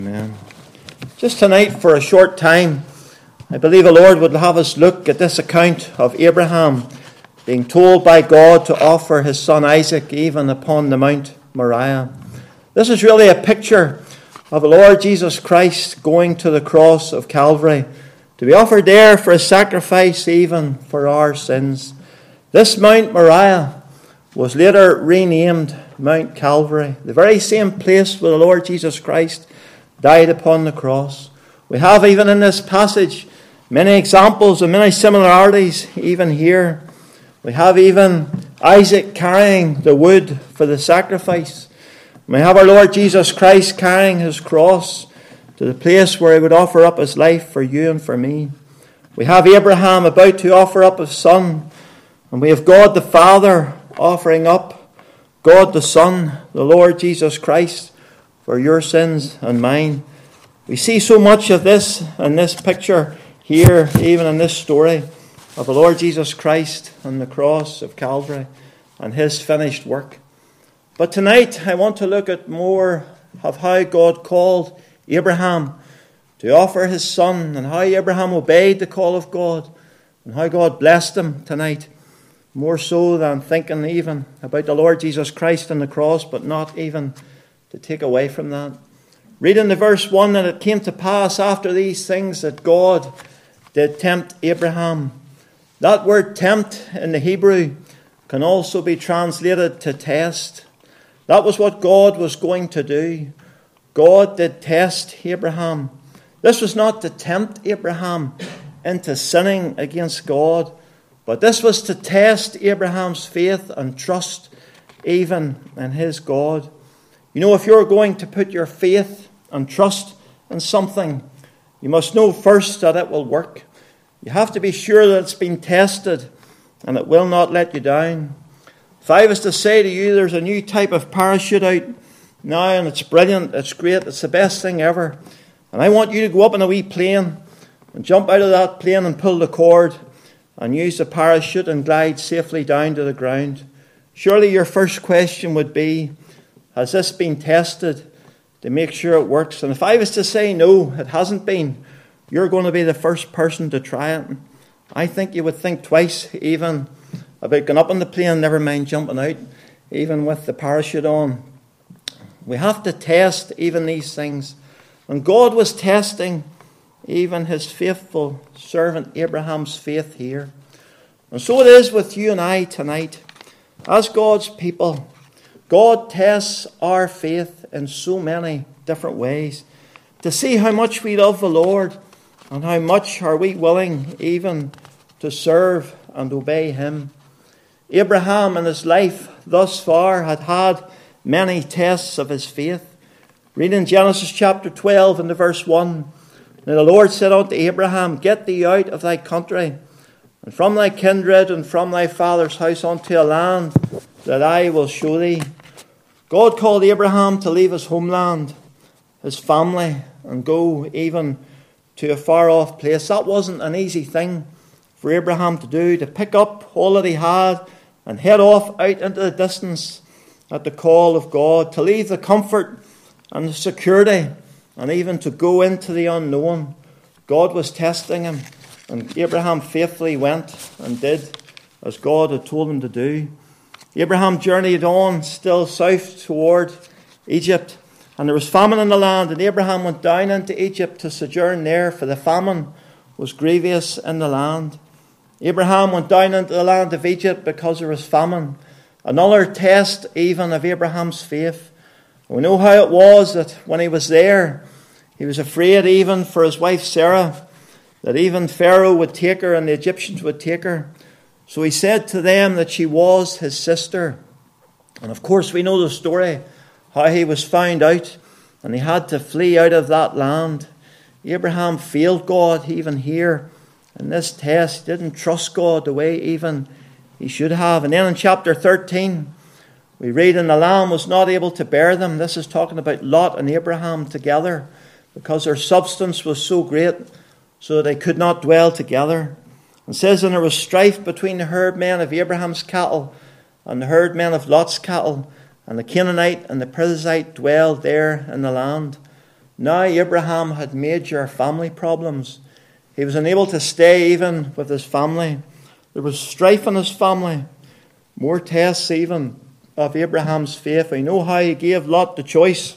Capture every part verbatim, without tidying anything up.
Amen. Just tonight, for a short time, I believe the Lord would have us look at this account of Abraham being told by God to offer his son Isaac even upon the Mount Moriah. This is really a picture of the Lord Jesus Christ going to the cross of Calvary to be offered there for a sacrifice even for our sins. This Mount Moriah was later renamed Mount Calvary, the very same place where the Lord Jesus Christ died upon the cross. We have even in this passage many examples and many similarities even here. We have even Isaac carrying the wood for the sacrifice. We have our Lord Jesus Christ carrying his cross to the place where he would offer up his life for you and for me. We have Abraham about to offer up his son. And we have God the Father offering up God the Son, the Lord Jesus Christ, for your sins and mine. We see so much of this in this picture here, even in this story of the Lord Jesus Christ on the cross of Calvary and his finished work. But tonight I want to look at more of how God called Abraham to offer his son and how Abraham obeyed the call of God and how God blessed him tonight. More so than thinking even about the Lord Jesus Christ on the cross, but not even to take away from that. Reading the verse one, and it came to pass after these things that God did tempt Abraham. That word tempt in the Hebrew can also be translated to test. That was what God was going to do. God did test Abraham. This was not to tempt Abraham into sinning against God, but this was to test Abraham's faith and trust even in his God. You know, if you're going to put your faith and trust in something, you must know first that it will work. You have to be sure that it's been tested and it will not let you down. If I was to say to you there's a new type of parachute out now and it's brilliant, it's great, it's the best thing ever, and I want you to go up in a wee plane and jump out of that plane and pull the cord and use the parachute and glide safely down to the ground, surely your first question would be, has this been tested to make sure it works? And if I was to say no, it hasn't been, you're going to be the first person to try it. I think you would think twice even about going up on the plane, never mind jumping out, even with the parachute on. We have to test even these things. And God was testing even his faithful servant Abraham's faith here. And so it is with you and I tonight. As God's people, God tests our faith in so many different ways to see how much we love the Lord and how much are we willing even to serve and obey him. Abraham in his life thus far had had many tests of his faith. Reading Genesis chapter twelve and the verse one, now the Lord said unto Abraham, get thee out of thy country, and from thy kindred, and from thy father's house unto a land that I will show thee. God called Abraham to leave his homeland, his family, and go even to a far-off place. That wasn't an easy thing for Abraham to do, to pick up all that he had and head off out into the distance at the call of God, to leave the comfort and the security and even to go into the unknown. God was testing him, and Abraham faithfully went and did as God had told him to do. Abraham journeyed on still south toward Egypt, and there was famine in the land, and Abraham went down into Egypt to sojourn there, for the famine was grievous in the land. Abraham went down into the land of Egypt because there was famine. Another test even of Abraham's faith. We know how it was that when he was there, he was afraid even for his wife Sarah, that even Pharaoh would take her and the Egyptians would take her. So he said to them that she was his sister. And of course we know the story, how he was found out and he had to flee out of that land. Abraham failed God even here in this test. He didn't trust God the way even he should have. And then in chapter thirteen, we read, and the land was not able to bear them. This is talking about Lot and Abraham together, because their substance was so great, so that they could not dwell together. It says, and there was strife between the herdmen of Abraham's cattle and the herdmen of Lot's cattle, and the Canaanite and the Perizzite dwelled there in the land. Now Abraham had major family problems. He was unable to stay even with his family. There was strife in his family. More tests even of Abraham's faith. We know how he gave Lot the choice.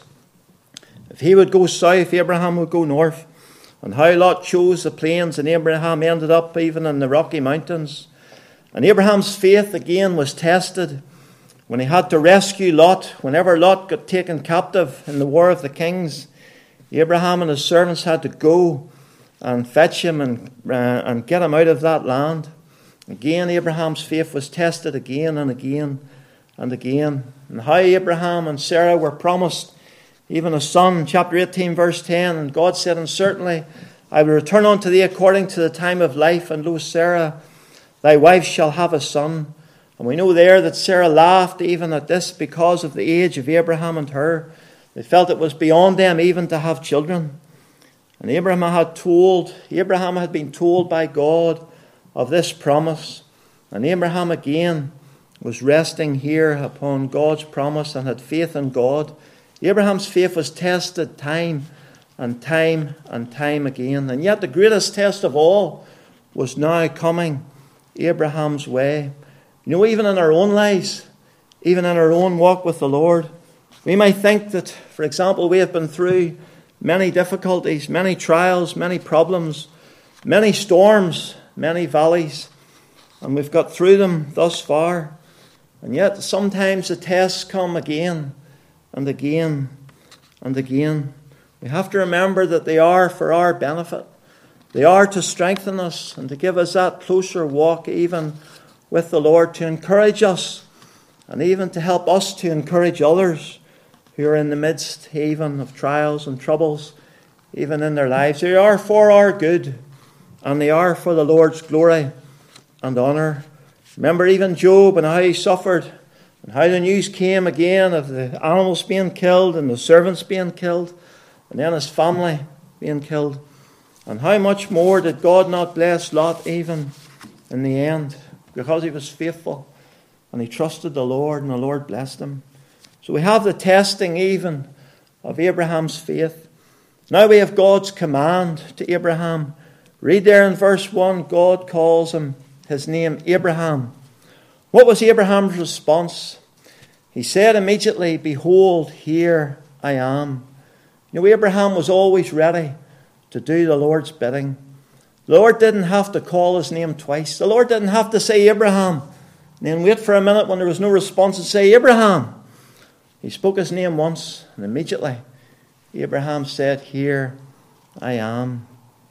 If he would go south, Abraham would go north. And how Lot chose the plains, and Abraham ended up even in the Rocky Mountains. And Abraham's faith again was tested when he had to rescue Lot. Whenever Lot got taken captive in the War of the Kings, Abraham and his servants had to go and fetch him and, uh, and get him out of that land. Again, Abraham's faith was tested again and again and again. And how Abraham and Sarah were promised even a son, chapter eighteen, verse ten. And God said, and certainly I will return unto thee according to the time of life. And lo, Sarah, thy wife shall have a son. And we know there that Sarah laughed even at this because of the age of Abraham and her. They felt it was beyond them even to have children. And Abraham had told, Abraham had been told by God of this promise. And Abraham again was resting here upon God's promise and had faith in God. Abraham's faith was tested time and time and time again. And yet the greatest test of all was now coming Abraham's way. You know, even in our own lives, even in our own walk with the Lord, we might think that, for example, we have been through many difficulties, many trials, many problems, many storms, many valleys, and we've got through them thus far. And yet sometimes the tests come again and again and again. We have to remember that they are for our benefit. They are to strengthen us and to give us that closer walk even with the Lord, to encourage us and even to help us to encourage others who are in the midst even of trials and troubles, even in their lives. They are for our good, and they are for the Lord's glory and honour. Remember even Job and how he suffered, and how the news came again of the animals being killed and the servants being killed, and then his family being killed. And how much more did God not bless Lot even in the end, because he was faithful and he trusted the Lord, and the Lord blessed him. So we have the testing even of Abraham's faith. Now we have God's command to Abraham. Read there in verse one, God calls him, his name, Abraham. What was Abraham's response? He said immediately, behold, here I am. You know, Abraham was always ready to do the Lord's bidding. The Lord didn't have to call his name twice. The Lord didn't have to say Abraham, and then wait for a minute when there was no response and say Abraham. He spoke his name once, and immediately Abraham said, here I am.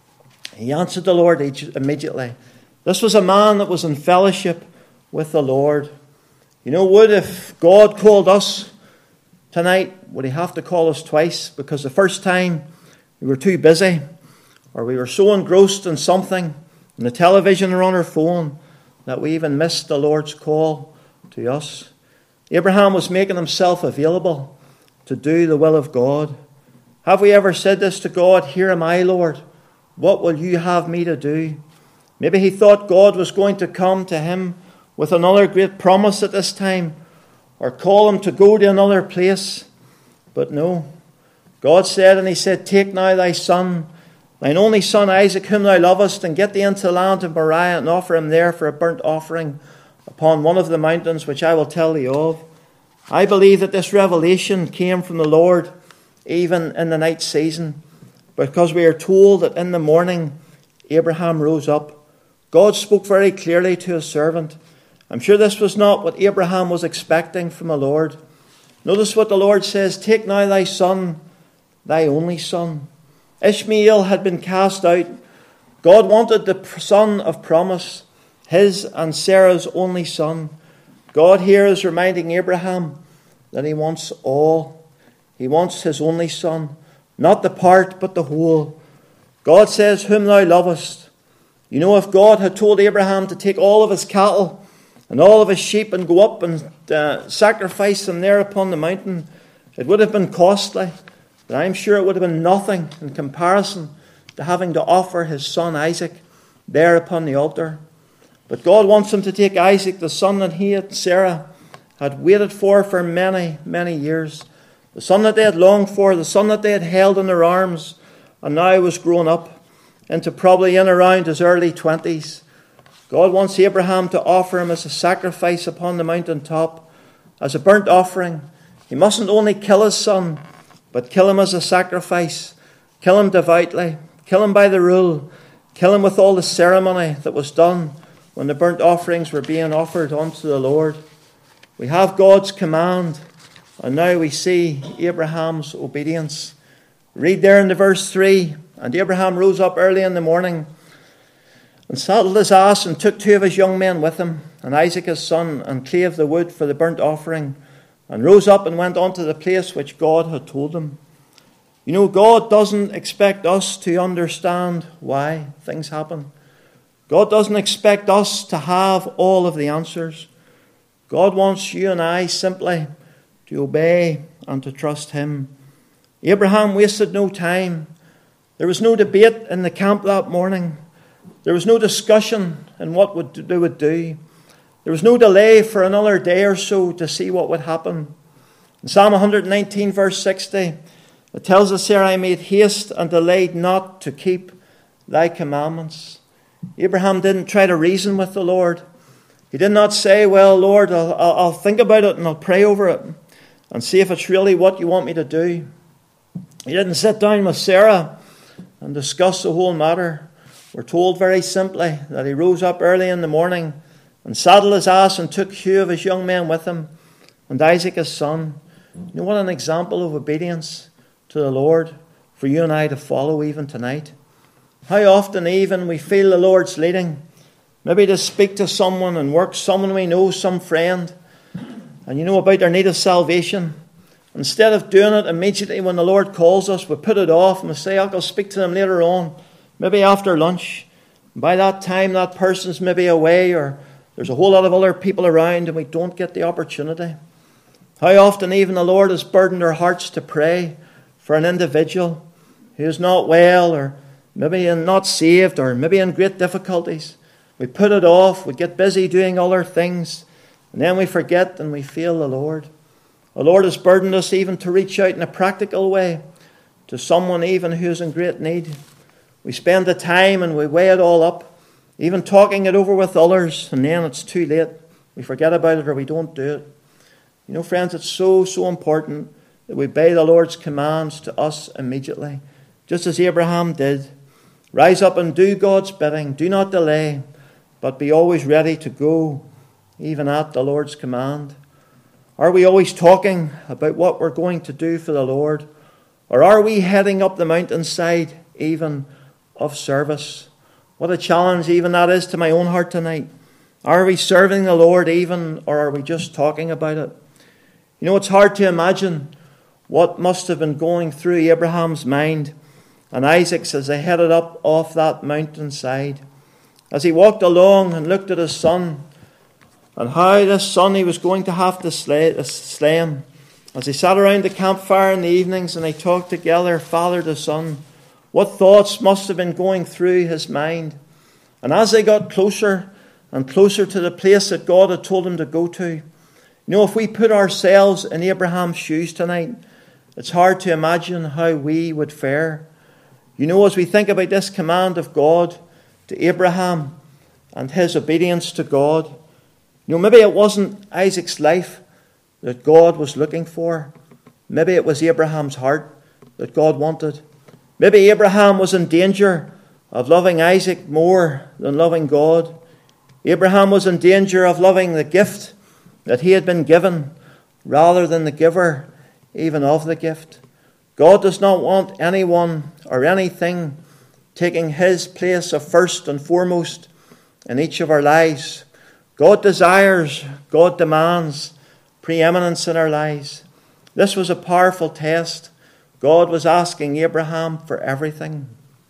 He answered the Lord immediately. This was a man that was in fellowship with the Lord. You know, would if God called us tonight, would he have to call us twice? Because the first time we were too busy, or we were so engrossed in something, in the television or on our phone, that we even missed the Lord's call to us. Abraham was making himself available to do the will of God. Have we ever said this to God? Here am I, Lord. What will you have me to do? Maybe he thought God was going to come to him with another great promise at this time, or call him to go to another place. But no. God said, and he said, take now thy son, thine only son Isaac, whom thou lovest, and get thee into the land of Moriah, and offer him there for a burnt offering upon one of the mountains which I will tell thee of. I believe that this revelation came from the Lord even in the night season, because we are told that in the morning Abraham rose up. God spoke very clearly to his servant. I'm sure this was not what Abraham was expecting from the Lord. Notice what the Lord says, take now thy son, thy only son. Ishmael had been cast out. God wanted the son of promise, his and Sarah's only son. God here is reminding Abraham that he wants all. He wants his only son, not the part but the whole. God says, whom thou lovest. You know, if God had told Abraham to take all of his cattle and all of his sheep and go up and uh, sacrifice them there upon the mountain, it would have been costly. But I'm sure it would have been nothing in comparison to having to offer his son Isaac there upon the altar. But God wants him to take Isaac, the son that he and Sarah had waited for for many, many years. the son that they had longed for, the son that they had held in their arms, and now was grown up into probably in around his early twenties. God wants Abraham to offer him as a sacrifice upon the mountaintop, as a burnt offering. He mustn't only kill his son, but kill him as a sacrifice. Kill him devoutly. Kill him by the rule. Kill him with all the ceremony that was done when the burnt offerings were being offered unto the Lord. We have God's command, and now we see Abraham's obedience. Read there in the verse three, and Abraham rose up early in the morning and saddled his ass and took two of his young men with him, and Isaac his son, and clave the wood for the burnt offering, and rose up and went on to the place which God had told him. You know, God doesn't expect us to understand why things happen. God doesn't expect us to have all of the answers. God wants you and I simply to obey and to trust him. Abraham wasted no time. There was no debate in the camp that morning. There was no discussion in what would they would do. There was no delay for another day or so to see what would happen. In Psalm one nineteen, verse sixty, it tells us here, I made haste and delayed not to keep thy commandments. Abraham didn't try to reason with the Lord. He did not say, well, Lord, I'll, I'll think about it and I'll pray over it and see if it's really what you want me to do. He didn't sit down with Sarah and discuss the whole matter. We're told very simply that he rose up early in the morning and saddled his ass and took two of his young men with him, and Isaac his son. You know what an example of obedience to the Lord for you and I to follow even tonight. How often even we feel the Lord's leading, maybe to speak to someone and work, someone we know, some friend, and you know about their need of salvation. Instead of doing it immediately when the Lord calls us, we put it off and we say, I'll speak to them later on, maybe after lunch. And by that time, that person's maybe away, or there's a whole lot of other people around and we don't get the opportunity. How often even the Lord has burdened our hearts to pray for an individual who is not well, or maybe not saved, or maybe in great difficulties. We put it off, we get busy doing other things, and then we forget and we fail the Lord. The Lord has burdened us even to reach out in a practical way to someone even who is in great need. We spend the time and we weigh it all up, even talking it over with others, and then it's too late. We forget about it or we don't do it. You know, friends, it's so, so important that we obey the Lord's commands to us immediately, just as Abraham did. Rise up and do God's bidding. Do not delay, but be always ready to go, even at the Lord's command. Are we always talking about what we're going to do for the Lord? Or are we heading up the mountainside even of service? What a challenge even that is to my own heart tonight. Are we serving the Lord even, or are we just talking about it? You know, it's hard to imagine what must have been going through Abraham's mind and Isaac's as they headed up off that mountainside. As he walked along and looked at his son, and how this son he was going to have to slay, uh, slay him. As they sat around the campfire in the evenings and they talked together, father to son, what thoughts must have been going through his mind. And as they got closer and closer to the place that God had told him to go to, you know, if we put ourselves in Abraham's shoes tonight, it's hard to imagine how we would fare. You know, as we think about this command of God to Abraham and his obedience to God, you know, maybe it wasn't Isaac's life that God was looking for. Maybe it was Abraham's heart that God wanted. Maybe Abraham was in danger of loving Isaac more than loving God. Abraham was in danger of loving the gift that he had been given rather than the giver even of the gift. God does not want anyone or anything taking his place of first and foremost in each of our lives. God desires, God demands preeminence in our lives. This was a powerful test. God was asking Abraham for everything.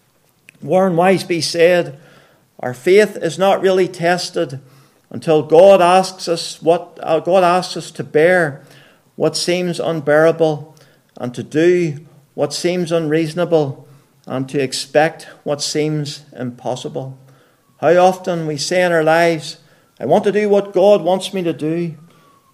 Warren Wisby said, our faith is not really tested until God asks us what uh, God asks us to bear what seems unbearable, and to do what seems unreasonable, and to expect what seems impossible. How often we say in our lives, I want to do what God wants me to do,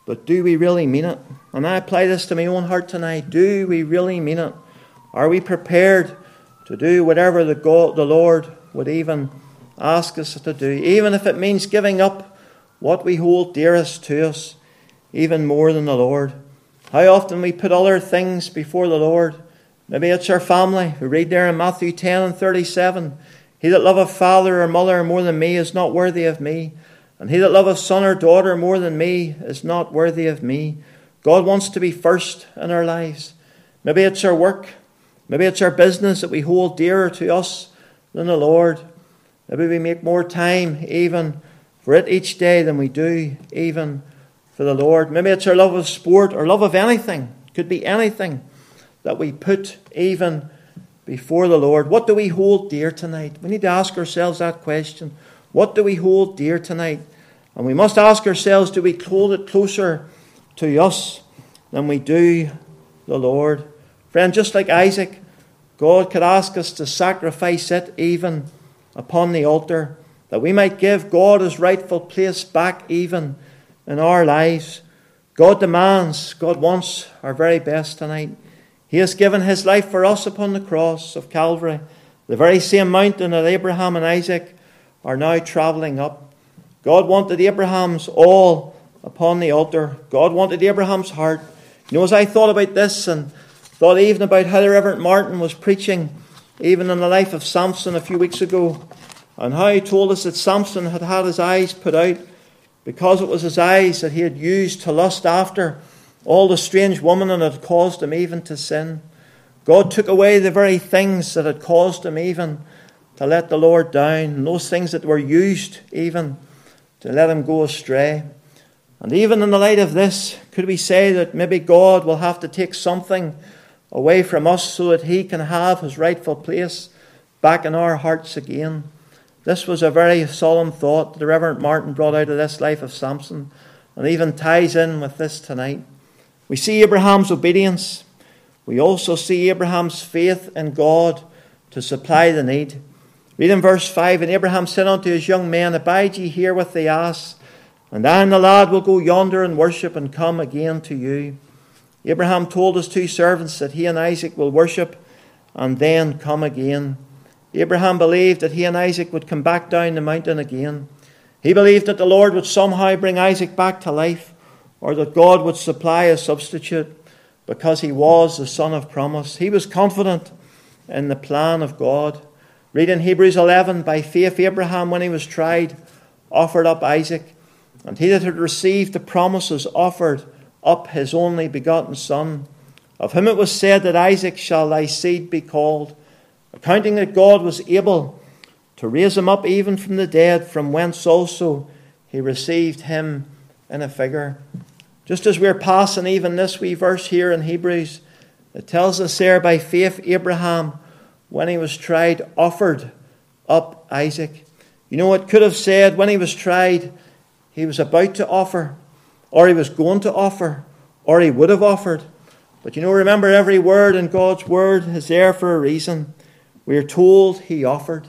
but do we really mean it? And I apply this to my own heart tonight. Do we really mean it? Are we prepared to do whatever the God, the Lord would even ask us to do, even if it means giving up what we hold dearest to us, even more than the Lord? How often we put other things before the Lord. Maybe it's our family. We read there in Matthew ten and thirty-seven, he that loveth father or mother more than me is not worthy of me, and he that loveth son or daughter more than me is not worthy of me. God wants to be first in our lives. Maybe it's our work. Maybe it's our business that we hold dearer to us than the Lord. Maybe we make more time even for it each day than we do even for the Lord. Maybe it's our love of sport or love of anything. It could be anything that we put even before the Lord. What do we hold dear tonight? We need to ask ourselves that question. What do we hold dear tonight? And we must ask ourselves, do we hold it closer to us than we do the Lord? Friend, just like Isaac, God could ask us to sacrifice it even upon the altar, that we might give God his rightful place back even in our lives. God demands, God wants our very best tonight. He has given his life for us upon the cross of Calvary, the very same mountain that Abraham and Isaac are now travelling up. God wanted Abraham's all upon the altar. God wanted Abraham's heart. You know, as I thought about this and thought even about how the Reverend Martin was preaching even in the life of Samson a few weeks ago, and how he told us that Samson had had his eyes put out because it was his eyes that he had used to lust after all the strange woman and had caused him even to sin. God took away the very things that had caused him even to let the Lord down, and those things that were used even to let him go astray. And even in the light of this, could we say that maybe God will have to take something away from us so that he can have his rightful place back in our hearts again? This was a very solemn thought that the Reverend Martin brought out of this life of Samson, and even ties in with this tonight. We see Abraham's obedience. We also see Abraham's faith in God to supply the need. Read in verse five, and Abraham said unto his young men, abide ye here with the ass, and I and the lad will go yonder and worship and come again to you. Abraham told his two servants that he and Isaac will worship and then come again. Abraham believed that he and Isaac would come back down the mountain again. He believed that the Lord would somehow bring Isaac back to life, or that God would supply a substitute, because he was the son of promise. He was confident in the plan of God. Read in Hebrews eleven, by faith Abraham, when he was tried, offered up Isaac, and he that had received the promises offered up his only begotten son, of whom it was said that Isaac shall thy seed be called, accounting that God was able to raise him up even from the dead, from whence also he received him in a figure. Just as we're passing even this wee verse here in Hebrews, it tells us there, by faith Abraham, when he was tried, offered up Isaac. You know, it could have said when he was tried, he was about to offer, or he was going to offer, or he would have offered. But you know, remember, every word in God's word is there for a reason. We are told he offered.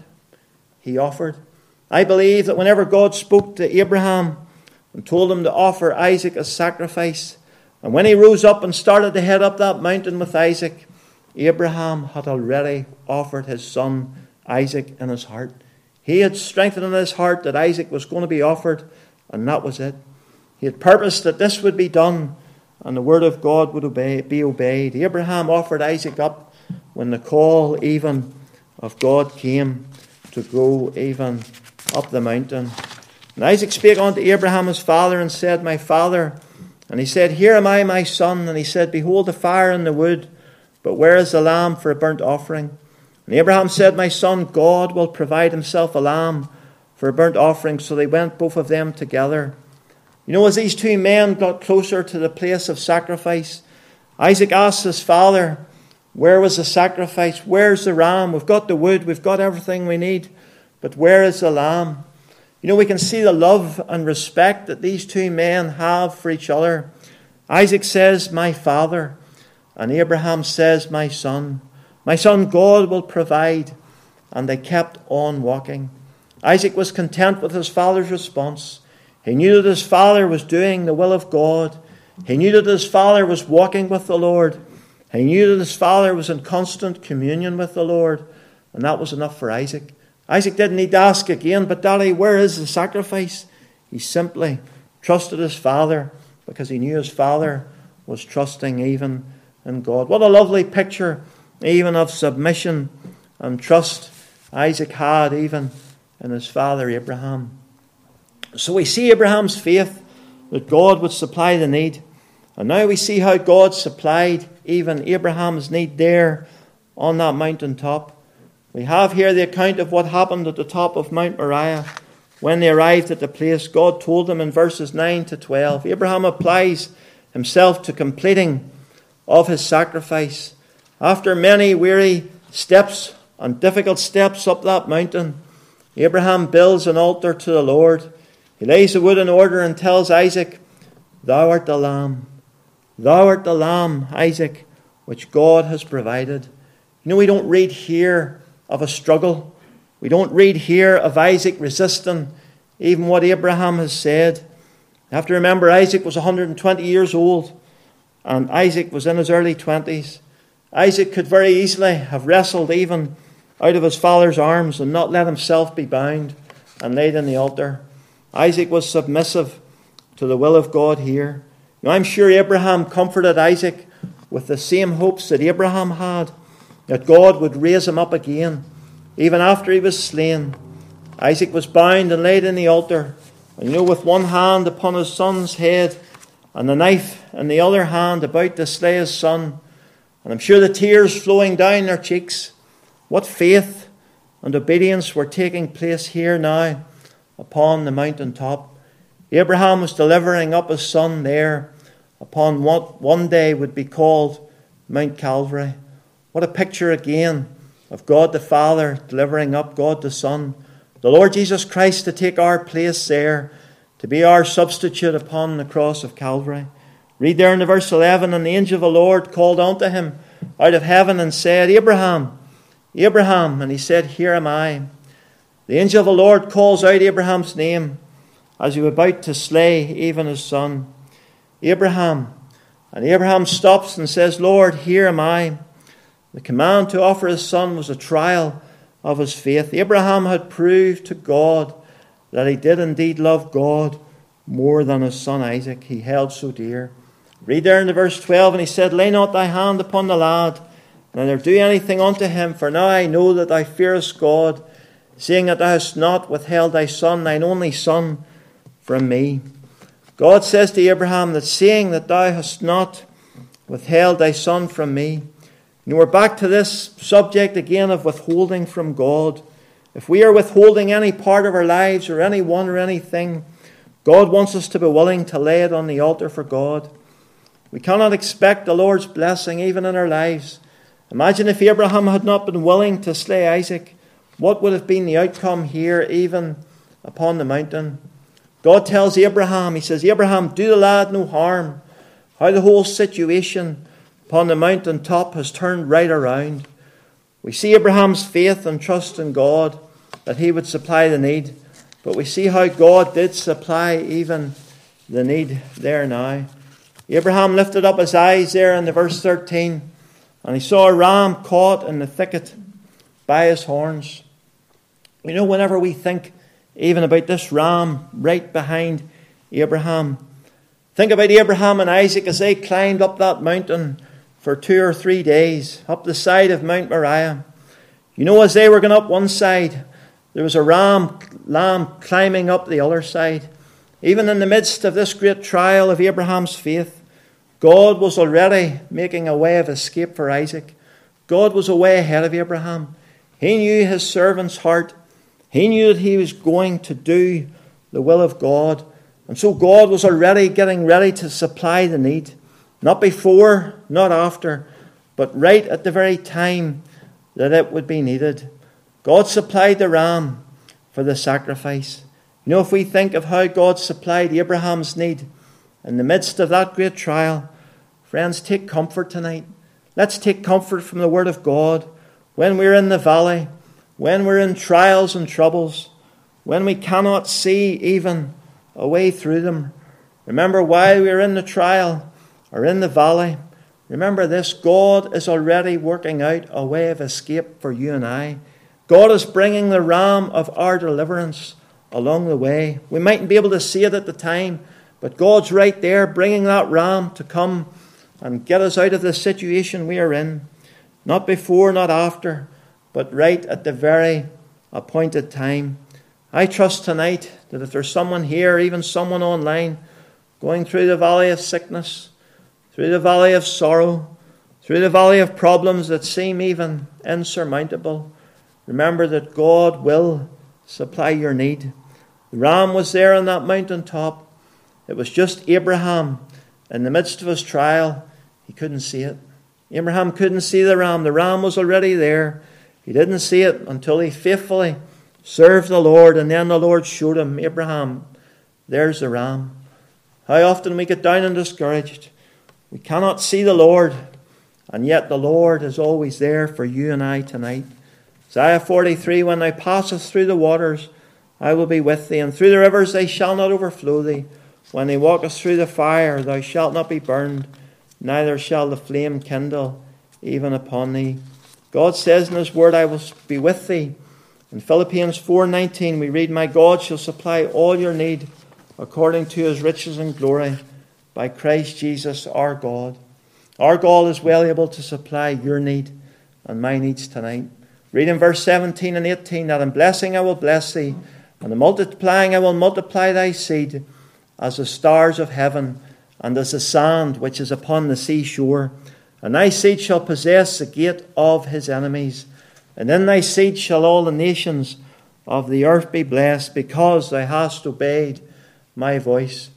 He offered. I believe that whenever God spoke to Abraham and told him to offer Isaac as sacrifice, and when he rose up and started to head up that mountain with Isaac, Abraham had already offered his son Isaac in his heart. He had strengthened in his heart that Isaac was going to be offered, and that was it. He had purposed that this would be done, and the word of God would obey, be obeyed. Abraham offered Isaac up when the call even of God came to go even up the mountain. And Isaac spake unto Abraham his father, and said, my father. And he said, here am I, my son. And he said, behold the fire and the wood, but where is the lamb for a burnt offering? And Abraham said, my son, God will provide himself a lamb for a burnt offering. So they went both of them together. You know, as these two men got closer to the place of sacrifice, Isaac asked his father, where was the sacrifice? Where's the ram? We've got the wood, we've got everything we need, but where is the lamb? You know, we can see the love and respect that these two men have for each other. Isaac says, my father, and Abraham says, my son. My son, God will provide. And they kept on walking. Isaac was content with his father's response. He knew that his father was doing the will of God. He knew that his father was walking with the Lord. He knew that his father was in constant communion with the Lord. And that was enough for Isaac. Isaac didn't need to ask again, but Daddy, where is the sacrifice? He simply trusted his father because he knew his father was trusting even in God. What a lovely picture even of submission and trust Isaac had even in his father Abraham. So we see Abraham's faith that God would supply the need. And now we see how God supplied even Abraham's need there on that mountaintop. We have here the account of what happened at the top of Mount Moriah. When they arrived at the place, God told them in verses nine to twelve. Abraham applies himself to completing of his sacrifice. After many weary steps and difficult steps up that mountain, Abraham builds an altar to the Lord. He lays the wood in order and tells Isaac, "Thou art the lamb. Thou art the lamb, Isaac, which God has provided." You know, we don't read here of a struggle. We don't read here of Isaac resisting even what Abraham has said. You have to remember Isaac was one hundred twenty years old and Isaac was in his early twenties. Isaac could very easily have wrestled even out of his father's arms and not let himself be bound and laid in the altar. Isaac was submissive to the will of God here. Now, I'm sure Abraham comforted Isaac with the same hopes that Abraham had, that God would raise him up again, even after he was slain. Isaac was bound and laid in the altar, and you know, with one hand upon his son's head, and the knife in the other hand about to slay his son. And I'm sure the tears flowing down their cheeks. What faith and obedience were taking place here now upon the mountaintop. Abraham was delivering up his son there upon what one day would be called Mount Calvary. What a picture again of God the Father delivering up God the Son, the Lord Jesus Christ to take our place there, to be our substitute upon the cross of Calvary. Read there in the verse eleven, "And the angel of the Lord called unto him out of heaven and said, Abraham, Abraham. And he said, Here am I." The angel of the Lord calls out Abraham's name as he was about to slay even his son. Abraham. And Abraham stops and says, "Lord, here am I." The command to offer his son was a trial of his faith. Abraham had proved to God that he did indeed love God more than his son Isaac, he held so dear. Read there in the verse twelve, "And he said, Lay not thy hand upon the lad, neither do anything unto him, for now I know that thou fearest God, seeing that thou hast not withheld thy son, thine only son, from me." God says to Abraham that seeing that thou hast not withheld thy son from me. You know, we're back to this subject again of withholding from God. If we are withholding any part of our lives or anyone or anything, God wants us to be willing to lay it on the altar for God. We cannot expect the Lord's blessing even in our lives. Imagine if Abraham had not been willing to slay Isaac. What would have been the outcome here even upon the mountain? God tells Abraham, he says, "Abraham, do the lad no harm." How the whole situation upon the mountain top has turned right around. We see Abraham's faith and trust in God that he would supply the need. But we see how God did supply even the need there now. Abraham lifted up his eyes there in the verse thirteen, and he saw a ram caught in the thicket by his horns. You know, whenever we think even about this ram right behind Abraham, think about Abraham and Isaac as they climbed up that mountain for two or three days, up the side of Mount Moriah. You know, as they were going up one side, there was a ram, lamb climbing up the other side. Even in the midst of this great trial of Abraham's faith, God was already making a way of escape for Isaac. God was a way ahead of Abraham. He knew his servant's heart. He knew that he was going to do the will of God. And so God was already getting ready to supply the need. Not before, not after, but right at the very time that it would be needed. God supplied the ram for the sacrifice. You know, if we think of how God supplied Abraham's need in the midst of that great trial, friends, take comfort tonight. Let's take comfort from the Word of God. When we're in the valley, when we're in trials and troubles, when we cannot see even a way through them, remember, while we're in the trial, or in the valley, remember this: God is already working out a way of escape for you and I. God is bringing the ram of our deliverance along the way. We mightn't be able to see it at the time, but God's right there bringing that ram to come and get us out of the situation we are in. Not before, not after, but right at the very appointed time. I trust tonight that if there's someone here, even someone online, going through the valley of sickness, through the valley of sorrow, through the valley of problems that seem even insurmountable, remember that God will supply your need. The ram was there on that mountaintop. It was just Abraham in the midst of his trial. He couldn't see it. Abraham couldn't see the ram. The ram was already there. He didn't see it until he faithfully served the Lord, and then the Lord showed him, Abraham, there's the ram. How often we get down and discouraged. We cannot see the Lord, and yet the Lord is always there for you and I tonight. Isaiah forty-three, when thou passest through the waters, I will be with thee, and through the rivers they shall not overflow thee. When thou walkest through the fire, thou shalt not be burned, neither shall the flame kindle even upon thee. God says in his word, I will be with thee. In Philippians four nineteen we read, my God shall supply all your need according to his riches and glory by Christ Jesus our God. Our God is well able to supply your need and my needs tonight. Read in verse seventeen and eighteen, that in blessing I will bless thee, and in multiplying I will multiply thy seed as the stars of heaven, and as the sand which is upon the seashore. And thy seed shall possess the gate of his enemies. And in thy seed shall all the nations of the earth be blessed, because thou hast obeyed my voice.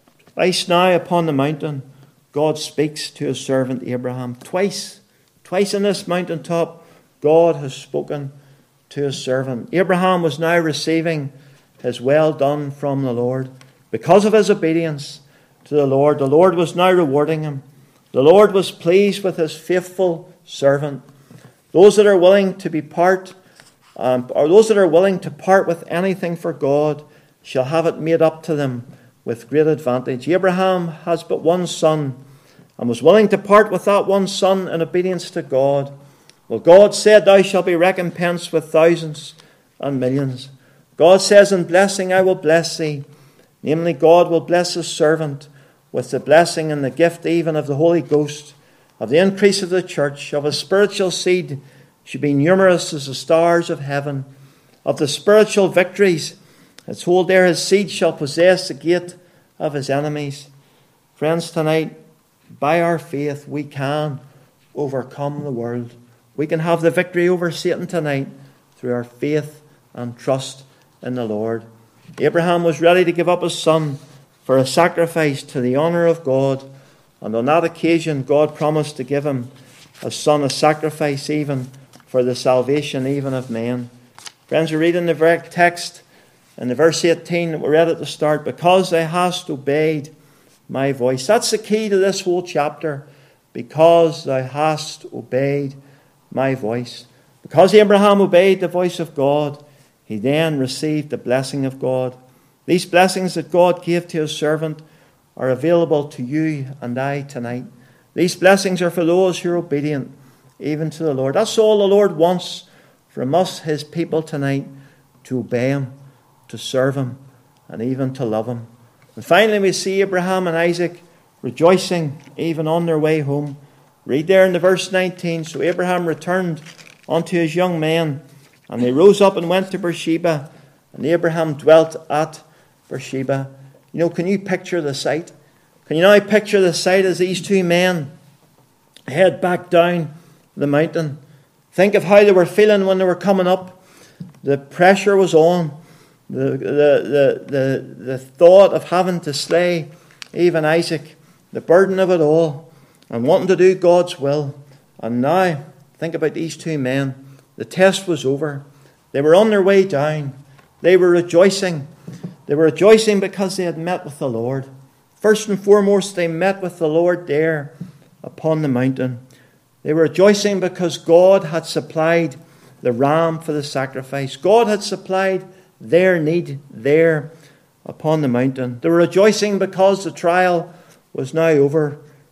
Twice now upon the mountain, God speaks to his servant Abraham. Twice, twice on this mountaintop, God has spoken to his servant. Abraham was now receiving his well done from the Lord. Because of his obedience to the Lord, the Lord was now rewarding him. The Lord was pleased with his faithful servant. Those that are willing to be part, um, or those that are willing to part with anything for God, shall have it made up to them with great advantage. Abraham has but one son, and was willing to part with that one son in obedience to God. Well, God said, thou shalt be recompensed with thousands and millions. God says, in blessing I will bless thee. Namely, God will bless his servant with the blessing and the gift even of the Holy Ghost, of the increase of the church, of his spiritual seed should be numerous as the stars of heaven, of the spiritual victories. It's told there, his seed shall possess the gate of his enemies. Friends, tonight, by our faith, we can overcome the world. We can have the victory over Satan tonight through our faith and trust in the Lord. Abraham was ready to give up his son for a sacrifice to the honour of God. And on that occasion, God promised to give him a son, a sacrifice even for the salvation even of men. Friends, we read in the very text, in the verse eighteen that we read at the start, because thou hast obeyed my voice. That's the key to this whole chapter. Because thou hast obeyed my voice. Because Abraham obeyed the voice of God, he then received the blessing of God. These blessings that God gave to his servant are available to you and I tonight. These blessings are for those who are obedient, even to the Lord. That's all the Lord wants from us, his people tonight, to obey him, to serve him, and even to love him. And finally, we see Abraham and Isaac rejoicing even on their way home. Read there in the verse nineteen, so Abraham returned unto his young men, and they rose up and went to Beersheba, and Abraham dwelt at Beersheba. You know, can you picture the sight? Can you now picture the sight as these two men head back down the mountain? Think of how they were feeling when they were coming up. The pressure was on. The, the, the, the, the thought of having to slay even Isaac. The burden of it all. And wanting to do God's will. And now, think about these two men. The test was over. They were on their way down. They were rejoicing. They were rejoicing because they had met with the Lord. First and foremost, they met with the Lord there upon the mountain. They were rejoicing because God had supplied the ram for the sacrifice. God had supplied their need there upon the mountain. They were rejoicing because the trial was now over.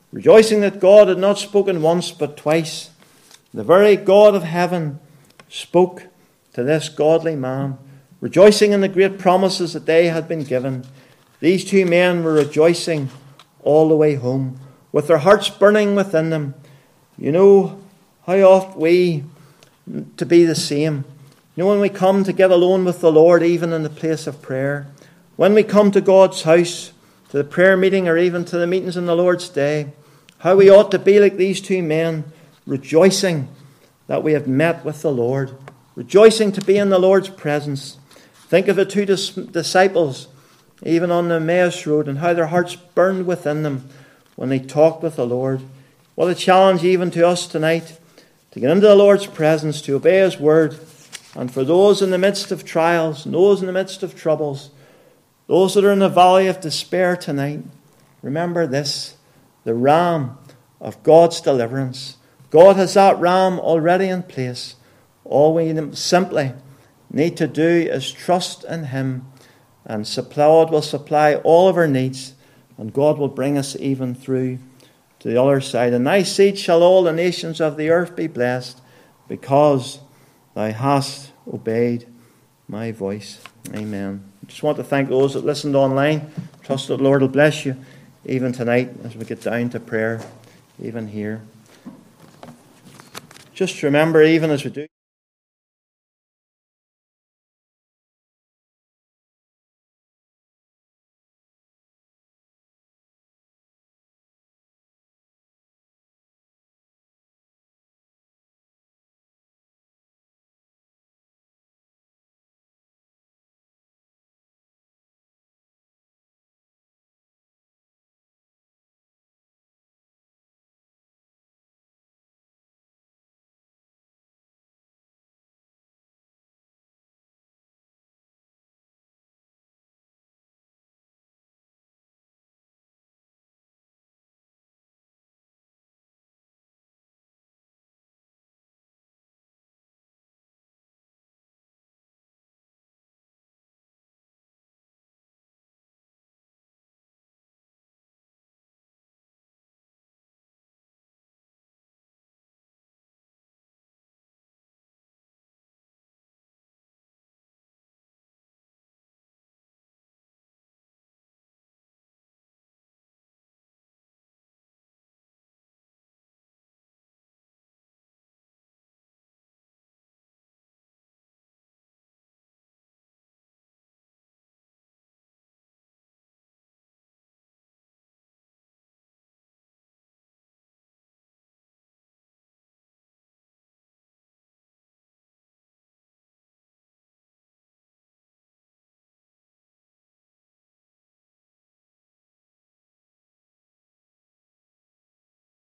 rejoicing that God had not spoken once but twice. The very God of heaven spoke to this godly man, rejoicing in the great promises that they had been given. These two men were rejoicing all the way home, with their hearts burning within them. You know how oft we to be the same. You know, when we come to get alone with the Lord, even in the place of prayer, when we come to God's house, to the prayer meeting, or even to the meetings in the Lord's day, how we ought to be like these two men, rejoicing that we have met with the Lord, rejoicing to be in the Lord's presence. Think of the two dis- disciples, even on the Emmaus Road, and how their hearts burned within them when they talked with the Lord. What a challenge even to us tonight, to get into the Lord's presence, to obey His word. And for those in the midst of trials, and those in the midst of troubles, those that are in the valley of despair tonight, remember this: the ram of God's deliverance. God has that ram already in place. All we simply need to do is trust in Him, and God will supply all of our needs, and God will bring us even through to the other side. And thy seed shall all the nations of the earth be blessed, because thou hast obeyed my voice. Amen. I just want to thank those that listened online. Trust that the Lord will bless you even tonight as we get down to prayer, even here. Just remember, even as we do.